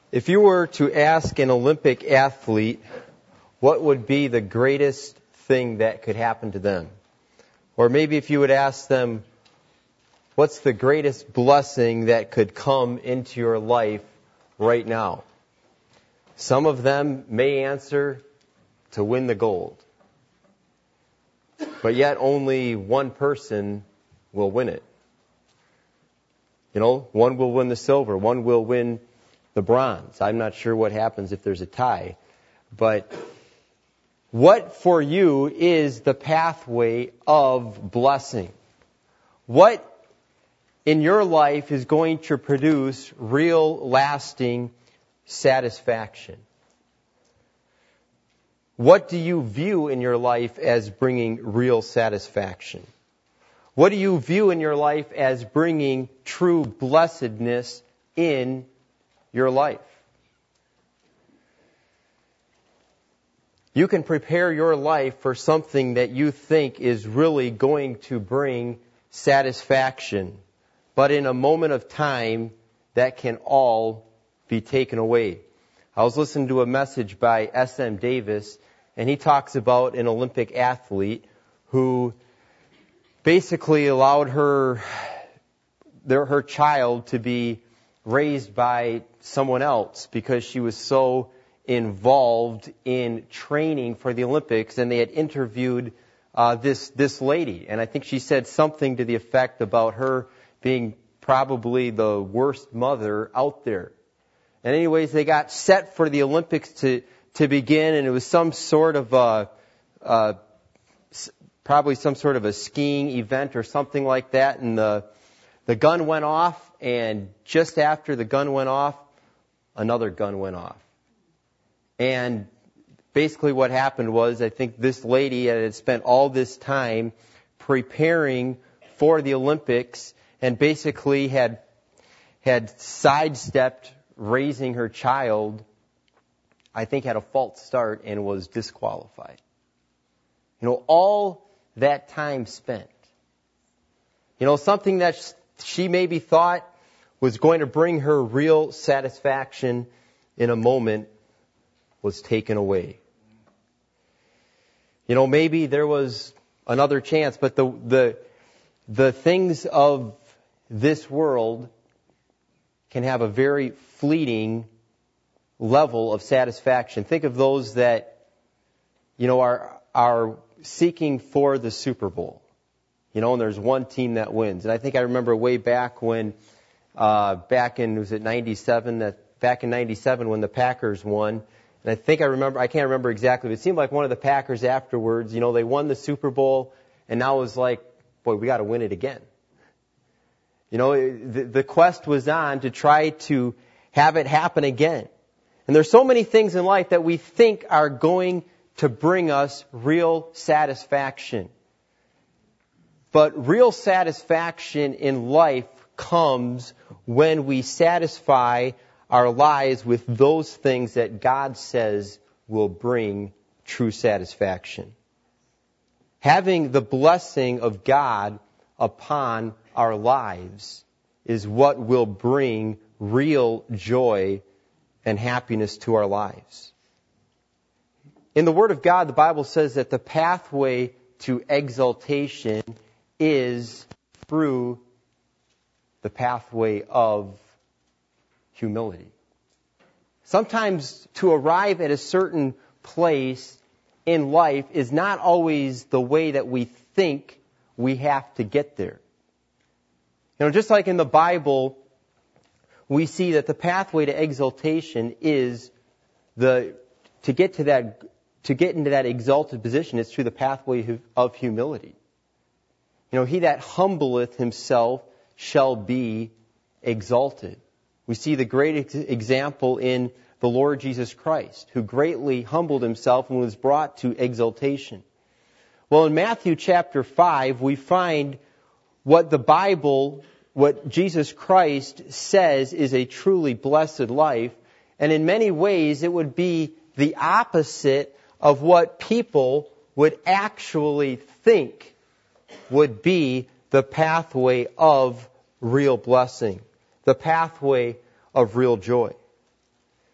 If you were to ask an Olympic athlete what would be the greatest thing that could happen to them, or maybe if you would ask them what's the greatest blessing that could come into your life right now, some of them may answer to win the gold. But yet only one person will win it. You know, one will win the silver, one will win the bronze. I'm not sure what happens if there's a tie. But what for you is the pathway of blessing? What in your life is going to produce real, lasting satisfaction? What do you view in your life as bringing real satisfaction? What do you view in your life as bringing true blessedness in your life? You can prepare your life for something that you think is really going to bring satisfaction, but in a moment of time, that can all be taken away. I was listening to a message by S.M. Davis, and he talks about an Olympic athlete who basically allowed her child to be raised by someone else because she was so involved in training for the Olympics, and they had interviewed this lady, and I think she said something to the effect about her being probably the worst mother out there. And anyways, they got set for the Olympics to begin, and it was some sort of probably some sort of a skiing event or something like that, and the gun went off, and just after the gun went off, another gun went off. And basically what happened was, I think this lady had spent all this time preparing for the Olympics and basically had sidestepped raising her child, I think had a false start and was disqualified. You know, all that time spent. You know, something that she maybe thought was going to bring her real satisfaction in a moment was taken away. You know, maybe there was another chance, but the things of this world can have a very fleeting level of satisfaction. Think of those that, you know, are seeking for the Super Bowl. You know, and there's one team that wins. And I think I remember way back when, back in 97 when the Packers won. And I think I can't remember exactly, but it seemed like one of the Packers afterwards, you know, they won the Super Bowl, and now it was like, boy, we got to win it again. You know, the quest was on to try to have it happen again. And there's so many things in life that we think are going to bring us real satisfaction. But real satisfaction in life comes when we satisfy our lives with those things that God says will bring true satisfaction. Having the blessing of God upon our lives is what will bring real joy and happiness to our lives. In the Word of God, the Bible says that the pathway to exaltation is through the pathway of humility. Sometimes to arrive at a certain place in life is not always the way that we think we have to get there. You know, just like in the Bible, we see that the pathway to exaltation is to get into that exalted position is through the pathway of humility. You know, he that humbleth himself shall be exalted. We see the great example in the Lord Jesus Christ, who greatly humbled himself and was brought to exaltation. Well, in Matthew chapter 5, we find what Jesus Christ says is a truly blessed life. And in many ways, it would be the opposite of what people would actually think would be the pathway of real blessing, the pathway of real joy.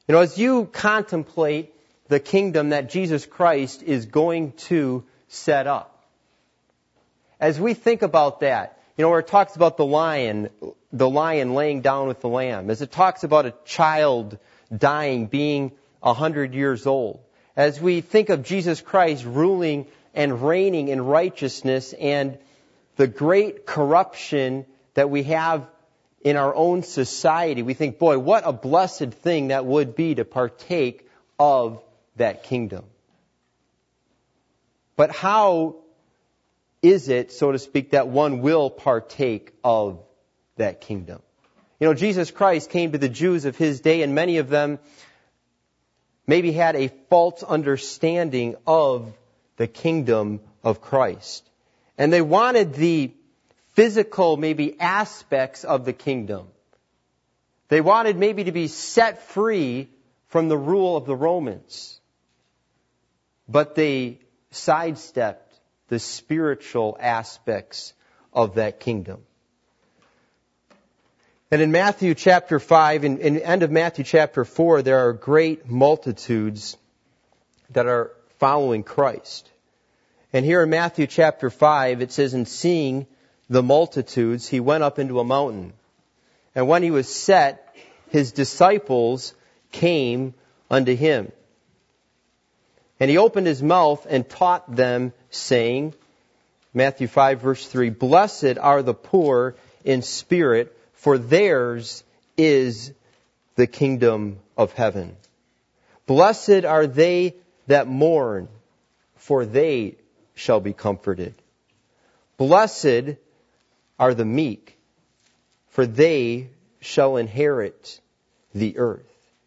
As you contemplate the kingdom that Jesus Christ is going to set up, as we think about that, where it talks about the lion laying down with the lamb, as it talks about a child dying, being 100 years old, as we think of Jesus Christ ruling and reigning in righteousness and the great corruption that we have in our own society, we think, boy, what a blessed thing that would be to partake of that kingdom. But how is it, so to speak, that one will partake of that kingdom? Jesus Christ came to the Jews of his day, and many of them maybe had a false understanding of the kingdom of Christ. And they wanted the physical, maybe, aspects of the kingdom. They wanted maybe to be set free from the rule of the Romans. But they sidestepped the spiritual aspects of that kingdom. And in Matthew chapter 5, in the end of Matthew chapter 4, there are great multitudes that are following Christ. And here in Matthew chapter 5, it says, "And seeing the multitudes, he went up into a mountain. And when he was set, his disciples came unto him. And he opened his mouth and taught them, saying," Matthew 5 verse 3, "Blessed are the poor in spirit, for theirs is the kingdom of heaven. Blessed are they that mourn, for they shall be comforted. Blessed are the meek, for they shall inherit the earth."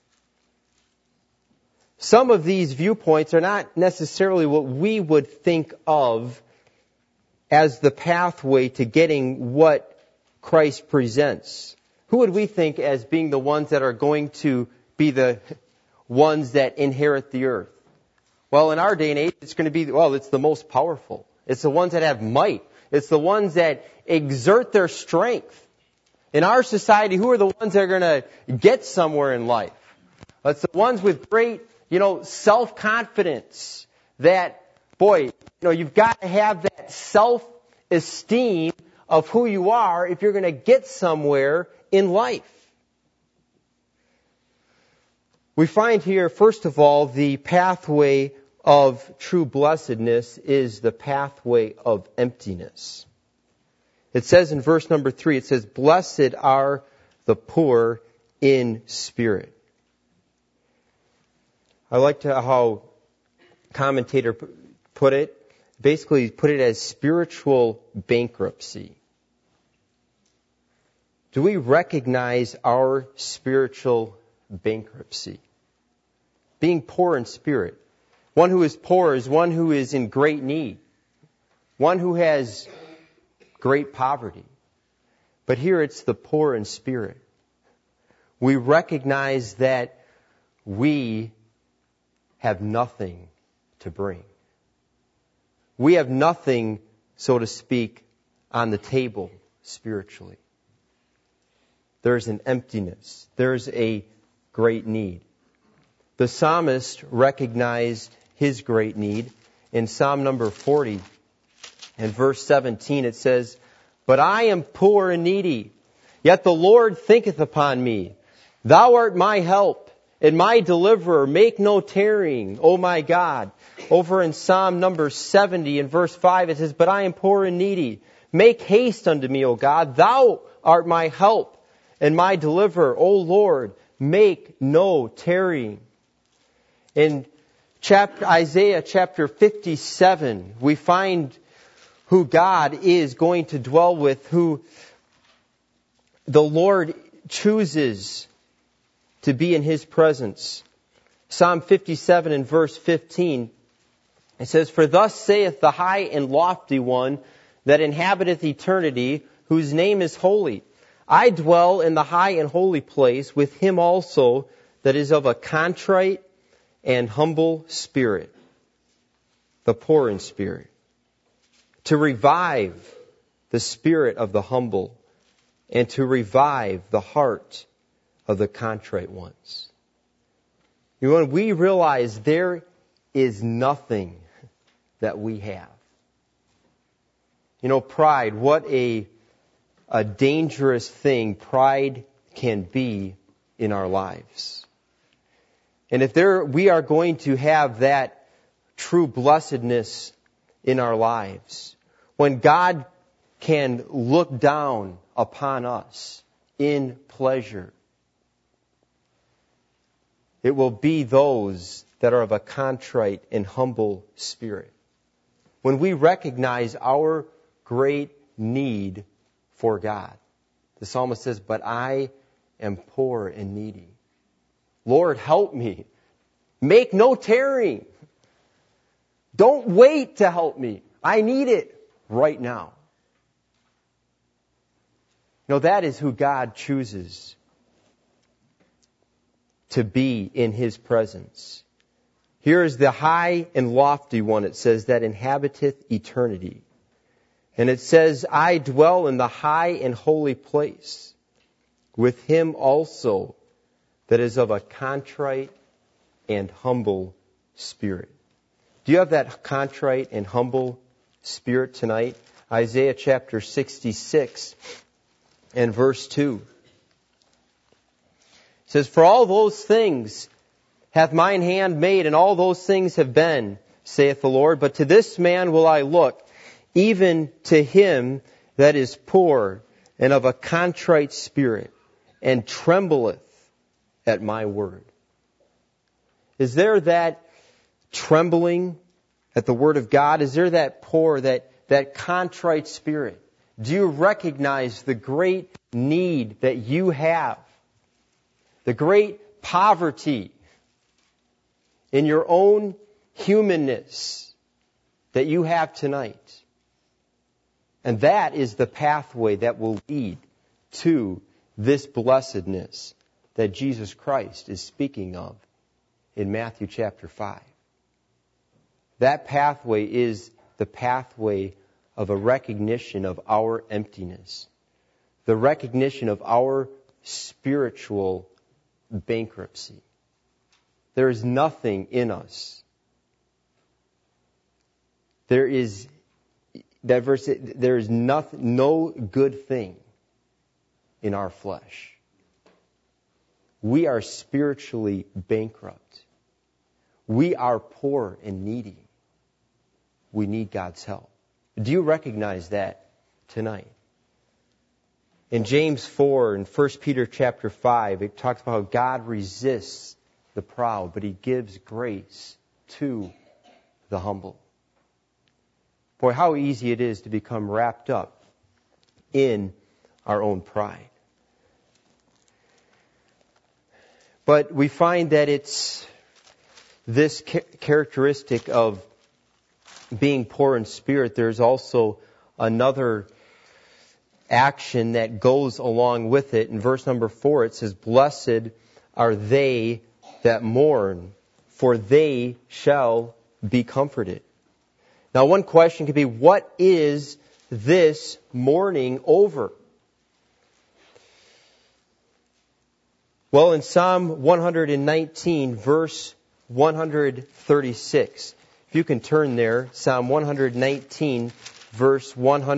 Some of these viewpoints are not necessarily what we would think of as the pathway to getting what Christ presents. Who would we think as being the ones that are going to be the ones that inherit the earth? Well, in our day and age, it's going to be, it's the most powerful. It's the ones that have might. It's the ones that exert their strength. In our society, who are the ones that are going to get somewhere in life? It's the ones with great, self-confidence that, you've got to have that self-esteem of who you are if you're going to get somewhere in life. We find here, first of all, the pathway of true blessedness is the pathway of emptiness. It says in verse number 3, it says, "Blessed are the poor in spirit." I like how commentator put it. Basically, put it as spiritual bankruptcy. Do we recognize our spiritual bankruptcy? Being poor in spirit. One who is poor is one who is in great need. One who has great poverty. But here it's the poor in spirit. We recognize that we have nothing to bring. We have nothing, so to speak, on the table spiritually. There's an emptiness. There's a great need. The psalmist recognized his great need. In Psalm number 40, in verse 17, it says, "But I am poor and needy, yet the Lord thinketh upon me. Thou art my help and my deliverer. Make no tarrying, O my God." Over in Psalm number 70, in verse 5, it says, "But I am poor and needy. Make haste unto me, O God. Thou art my help and my deliverer. O Lord, make no tarrying." In Isaiah chapter 57, we find who God is going to dwell with, who the Lord chooses to be in His presence. Psalm 57 and verse 15, it says, "For thus saith the high and lofty one that inhabiteth eternity, whose name is holy. I dwell in the high and holy place with him also that is of a contrite and humble spirit," the poor in spirit, "to revive the spirit of the humble and to revive the heart of the contrite ones." When we realize there is nothing that we have. Pride, what a dangerous thing pride can be in our lives. And if we are going to have that true blessedness in our lives, when God can look down upon us in pleasure, it will be those that are of a contrite and humble spirit. When we recognize our great need for God. The psalmist says, "But I am poor and needy. Lord, help me. Make no tarrying. Don't wait to help me. I need it right now." That is who God chooses to be in His presence. Here is the high and lofty one, it says, that inhabiteth eternity. And it says, "I dwell in the high and holy place with him also that is of a contrite and humble spirit." Do you have that contrite and humble spirit tonight? Isaiah chapter 66 and verse 2. It says, "For all those things hath mine hand made, and all those things have been, saith the Lord. But to this man will I look, even to him that is poor and of a contrite spirit, and trembleth at my word." Is there that trembling at the word of God? Is there that poor, that contrite spirit? Do you recognize the great need that you have? The great poverty in your own humanness that you have tonight? And that is the pathway that will lead to this blessedness that Jesus Christ is speaking of in Matthew chapter 5. That pathway is the pathway of a recognition of our emptiness, the recognition of our spiritual bankruptcy. There is nothing in us. There is no good thing in our flesh. We are spiritually bankrupt. We are poor and needy. We need God's help. Do you recognize that tonight? In James 4 and 1 Peter chapter 5, it talks about how God resists the proud, but He gives grace to the humble. Boy, how easy it is to become wrapped up in our own pride. But we find that it's this characteristic of being poor in spirit. There's also another action that goes along with it. In verse number 4, it says, "Blessed are they that mourn, for they shall be comforted." Now, one question could be, what is this mourning over? Well, in Psalm 119, verse 136, if you can turn there, Psalm 119, verse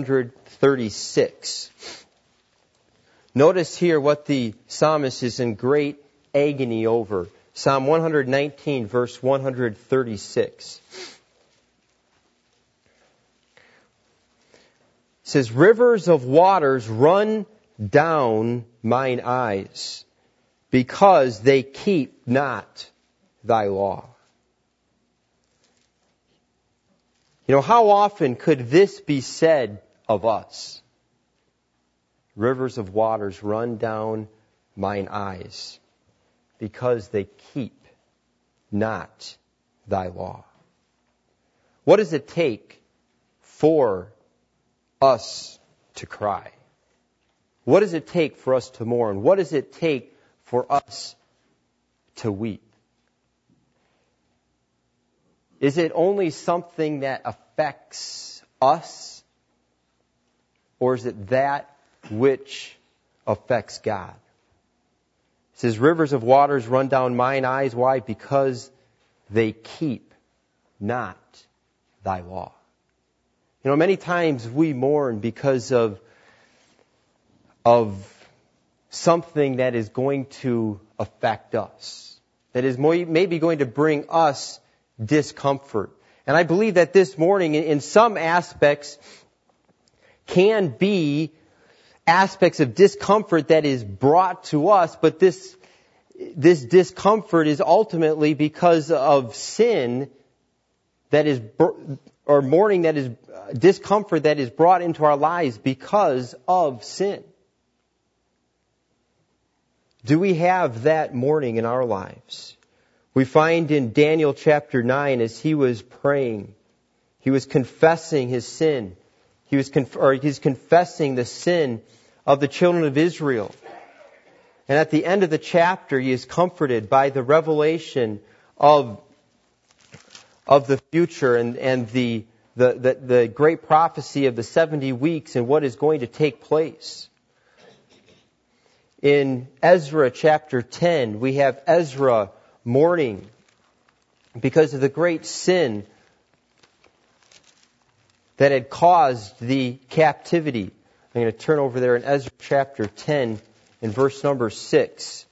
136. Notice here what the psalmist is in great agony over. Psalm 119, verse 136. It says, "Rivers of waters run down mine eyes, because they keep not thy law." How often could this be said of us? Rivers of waters run down mine eyes, because they keep not thy law. What does it take for us to cry? What does it take for us to mourn? What does it take for us to weep? Is it only something that affects us? Or is it that which affects God? It says, rivers of waters run down mine eyes. Why? Because they keep not thy law. You know, many times we mourn because of something that is going to affect us, that is maybe going to bring us discomfort. And I believe that this morning, in some aspects, can be aspects of discomfort that is brought to us, but this discomfort is ultimately because of sin that is, or mourning that is, discomfort that is brought into our lives because of sin. Do we have that mourning in our lives? We find in Daniel chapter 9, as he was praying, he was confessing his sin. He's confessing the sin of the children of Israel. And at the end of the chapter, he is comforted by the revelation of the future and the great prophecy of the 70 weeks and what is going to take place. In Ezra chapter 10, we have Ezra mourning because of the great sin that had caused the captivity. I'm going to turn over there in Ezra chapter 10 and verse number 6.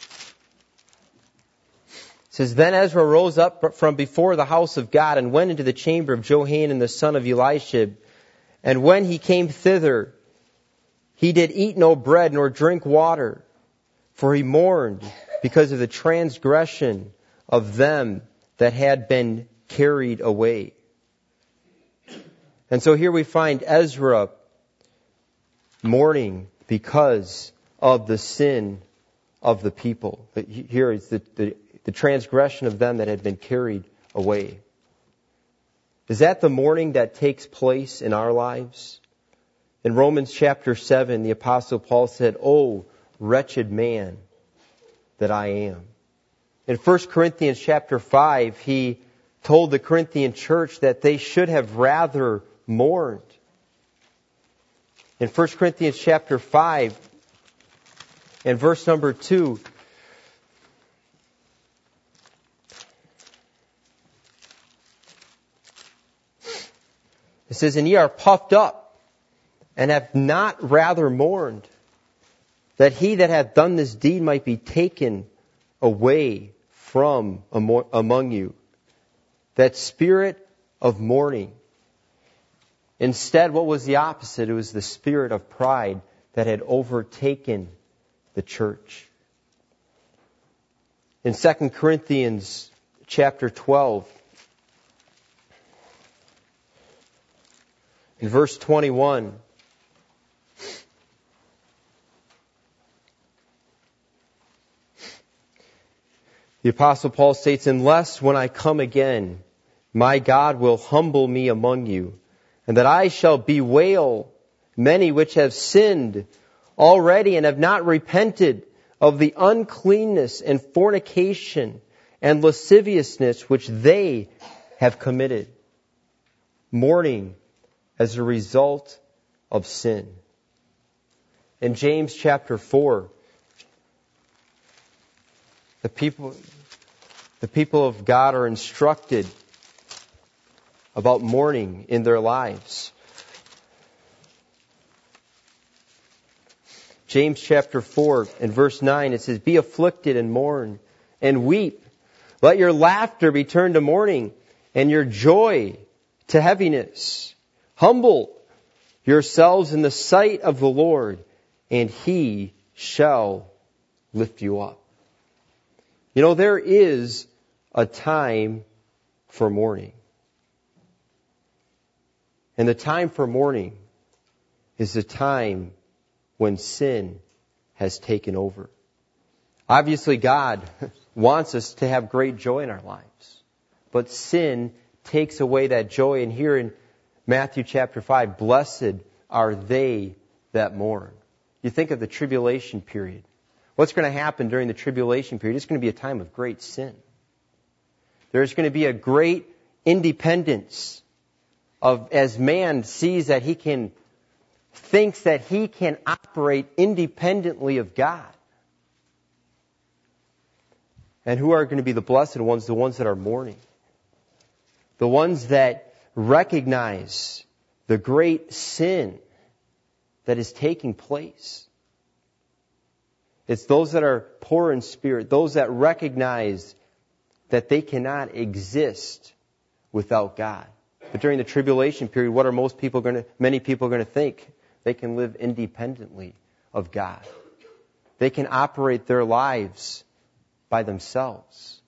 It says, Then Ezra rose up from before the house of God and went into the chamber of Johanan the son of Elishib. And when he came thither, he did eat no bread nor drink water, for he mourned because of the transgression of them that had been carried away. And so here we find Ezra mourning because of the sin of the people. Here is the transgression of them that had been carried away. Is that the mourning that takes place in our lives? In Romans chapter 7, the Apostle Paul said, "O wretched man that I am." In 1 Corinthians chapter 5, he told the Corinthian church that they should have rather mourned. In 1 Corinthians chapter 5 and verse number 2, it says, "And ye are puffed up, and have not rather mourned, that he that hath done this deed might be taken away from among you." That spirit of mourning. Instead, what was the opposite? It was the spirit of pride that had overtaken the church. In 2 Corinthians chapter 12, in verse 21, the Apostle Paul states, "Unless when I come again, my God will humble me among you, and that I shall bewail many which have sinned already and have not repented of the uncleanness and fornication and lasciviousness which they have committed," mourning as a result of sin. In James chapter 4, the people of God are instructed about mourning in their lives. James chapter 4 and verse 9, it says, "Be afflicted and mourn and weep. Let your laughter be turned to mourning and your joy to heaviness. Humble yourselves in the sight of the Lord, and He shall lift you up." You know, there is a time for mourning. And the time for mourning is the time when sin has taken over. Obviously, God wants us to have great joy in our lives. But sin takes away that joy. And here in Matthew chapter 5, "Blessed are they that mourn." You think of the tribulation period. What's going to happen during the tribulation period? It's going to be a time of great sin. There's going to be a great independence as man sees that thinks that he can operate independently of God. And who are going to be the blessed ones? The ones that are mourning. The ones that recognize the great sin that is taking place. It's those that are poor in spirit, those that recognize that they cannot exist without God. But during the tribulation period, what are many people going to think? They can live independently of God. They can operate their lives by themselves.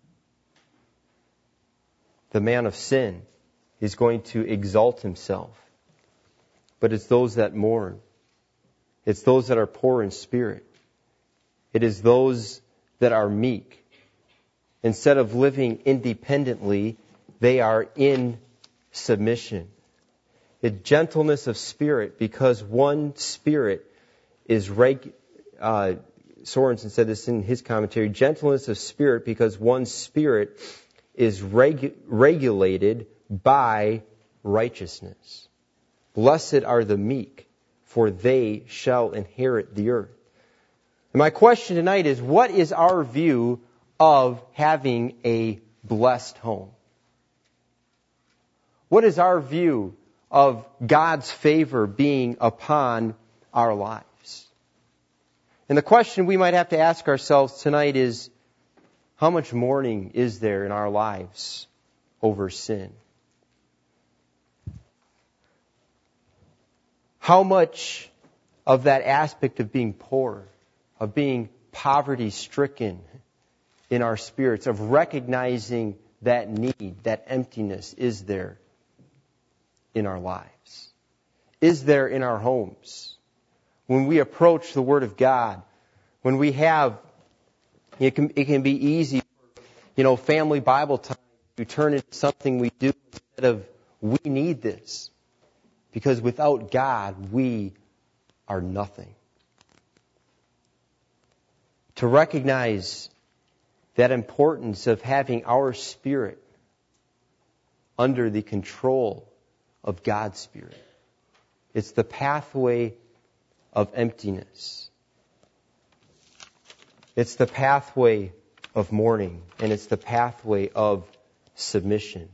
The man of sin is going to exalt himself. But it's those that mourn. It's those that are poor in spirit. It is those that are meek. Instead of living independently, they are in submission. The gentleness of spirit, because one spirit is Sorensen said this in his commentary, gentleness of spirit because one spirit is regulated by righteousness. Blessed are the meek, for they shall inherit the earth. And my question tonight is, what is our view of having a blessed home? What is our view of God's favor being upon our lives? And the question we might have to ask ourselves tonight is, how much mourning is there in our lives over sin? How much of that aspect of being poor, of being poverty-stricken in our spirits, of recognizing that need, that emptiness, is there in our lives? Is there in our homes? When we approach the Word of God, when we have, it can be easy, family Bible time to turn into something we do instead of we need this. Because without God, we are nothing. To recognize that importance of having our spirit under the control of God's Spirit. It's the pathway of emptiness. It's the pathway of mourning, and it's the pathway of submission.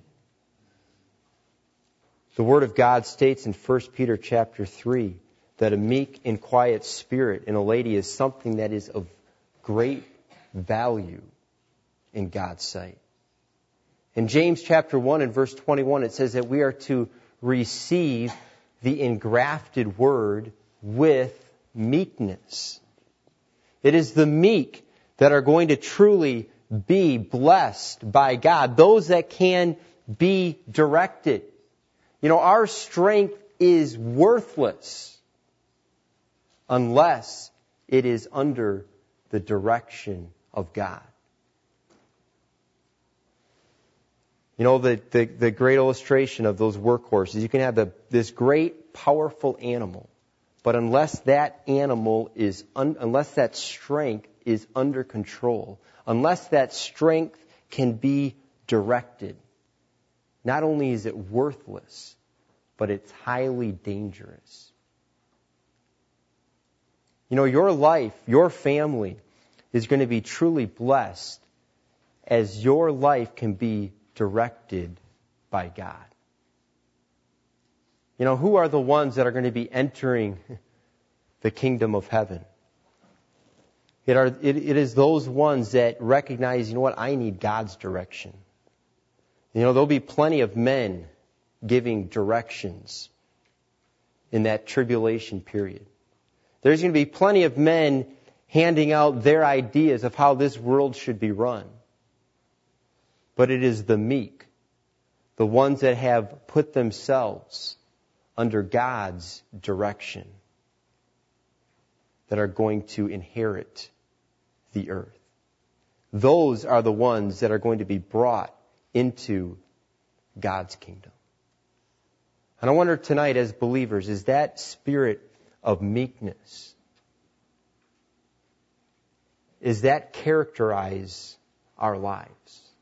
The Word of God states in 1 Peter chapter 3 that a meek and quiet spirit in a lady is something that is of great value in God's sight. In James chapter 1 and verse 21, it says that we are to receive the engrafted Word with meekness. It is the meek that are going to truly be blessed by God. Those that can be directed. Our strength is worthless unless it is under the direction of God. The great illustration of those workhorses, you can have this great, powerful animal, but unless that animal unless that strength is under control, unless that strength can be directed, not only is it worthless, but it's highly dangerous. Your life, your family is going to be truly blessed as your life can be directed by God. Who are the ones that are going to be entering the kingdom of heaven? It is those ones that recognize, I need God's direction. There'll be plenty of men giving directions in that tribulation period. There's going to be plenty of men handing out their ideas of how this world should be run. But it is the meek, the ones that have put themselves under God's direction, that are going to inherit the earth. Those are the ones that are going to be brought into God's kingdom. And I wonder tonight, as believers, is that spirit of meekness, is that characterize our lives?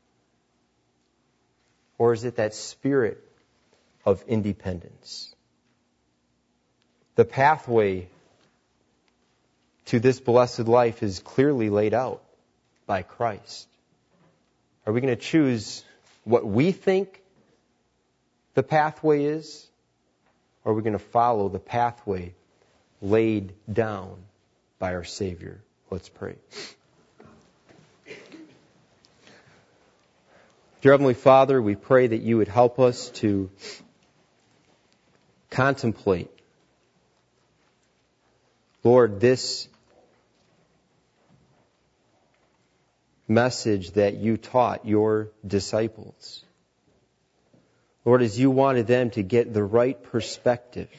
Or is it that spirit of independence? The pathway to this blessed life is clearly laid out. by Christ? Are we going to choose what we think the pathway is? Or are we going to follow the pathway laid down by our Savior? Let's pray. Dear Heavenly Father, we pray that you would help us to contemplate, Lord, this message that you taught your disciples. Lord, as you wanted them to get the right perspective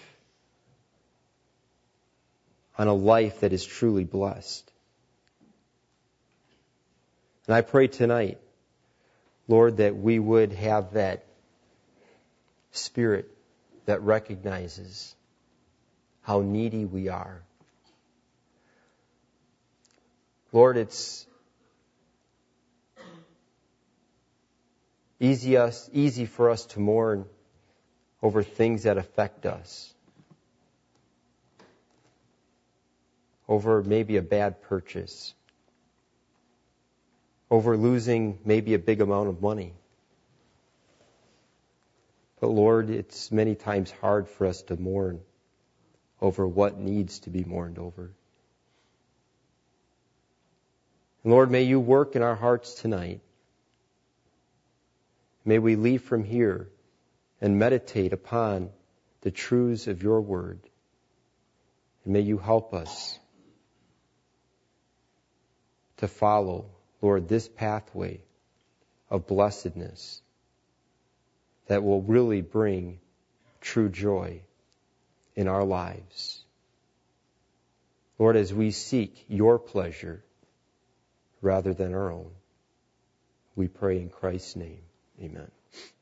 on a life that is truly blessed. And I pray tonight, Lord, that we would have that spirit that recognizes how needy we are. Lord, it's easy for us to mourn over things that affect us, over maybe a bad purchase, over losing maybe a big amount of money. But Lord, it's many times hard for us to mourn over what needs to be mourned over. And Lord, may you work in our hearts tonight. May we leave from here and meditate upon the truths of your word. And may you help us to follow, Lord, this pathway of blessedness that will really bring true joy in our lives. Lord, as we seek your pleasure rather than our own, we pray in Christ's name. Amen.